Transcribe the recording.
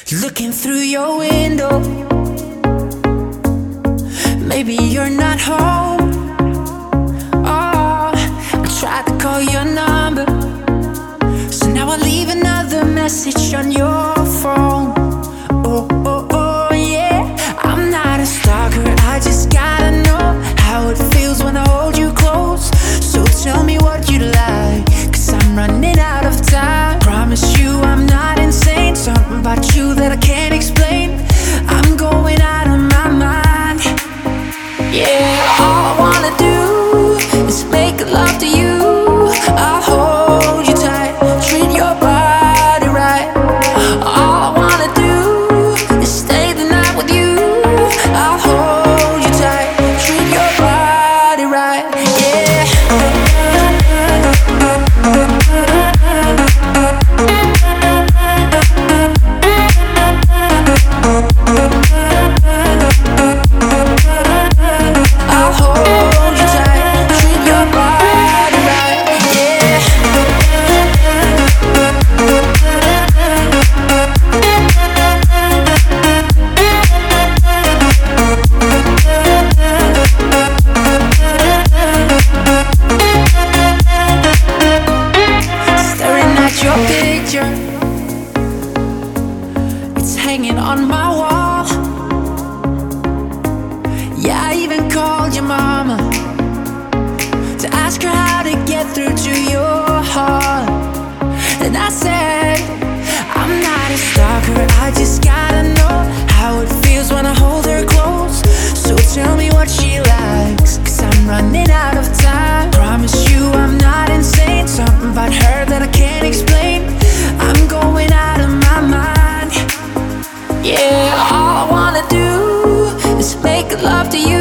Looking through your window, maybe you're not home. Oh, I tried to call your number, so now I leave another message on your phone. Oh, oh, oh, yeah. I'm not a stalker, I just gotta know how it feels when I hold you close. So tell me what you like, 'cause I'm running out of time. Promise you I'm not insane, something about you that I can't explain. I'm going out of my mind. Yeah, all I wanna do is make love to you. I'll hold you tight, treat your body right. All I wanna do is stay the night with you. I'll hold you tight, treat your body right. Yeah. I'll hold you tight, treat your body right. Yeah. Staring at your picture, it's hanging on my wall. Yeah, I even called your mama to ask her how to get through to your heart. And I said, I'm not a stalker, I just gotta know how it feels when I hold her close. So tell me what she likes, 'cause I'm running out of time. Promise you I'm not insane, something about her that I can't explain. I'm going out of my mind. Yeah, all I wanna do is make love to you.